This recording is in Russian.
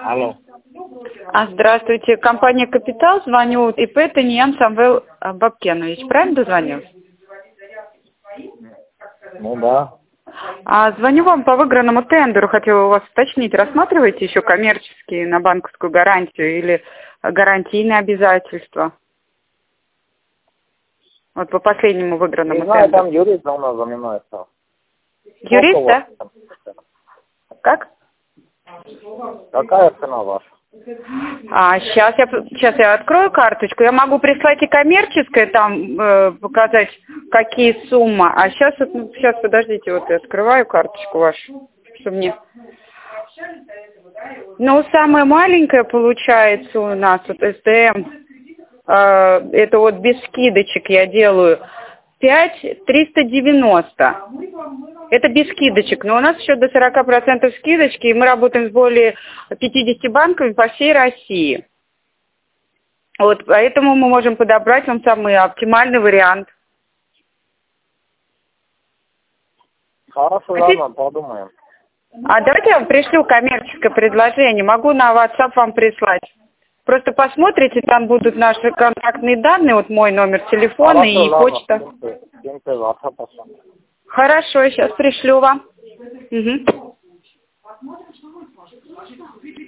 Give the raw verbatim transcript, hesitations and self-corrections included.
Алло. А, здравствуйте, компания «Капитал», звоню, ИП Таньян Самвел Бабкенович, правильно дозвонился? Ну да. А, звоню вам по выигранному тендеру, хотела у вас уточнить, рассматриваете еще коммерческие на банковскую гарантию или гарантийные обязательства? Вот по последнему выигранному Не знаю, тендеру. там юрист у нас занимается. Юрист, Сколько у да? вас там цена? Как? Какая цена ваша? А, сейчас я, сейчас я открою карточку. Я могу прислать и коммерческое, там э, показать, какие суммы. А сейчас, вот, ну, сейчас, подождите, вот я открываю карточку вашу, чтобы мне... Ну, самая маленькая получается у нас, вот СТМ, э, это вот без скидочек я делаю, пять триста девяносто. Это без скидочек, но у нас еще до сорока процентов скидочки, и мы работаем с более пятидесятью банками по всей России. Вот, поэтому мы можем подобрать вам самый оптимальный вариант. Хорошо, Хотите? ладно, подумаем. А давайте я вам пришлю коммерческое предложение, могу на WhatsApp вам прислать. Просто посмотрите, там будут наши контактные данные, вот мой номер телефона Хорошо, и ладно. почта. Скиньте, скиньте ваша посмотрим. Хорошо, сейчас пришлю вам. Угу.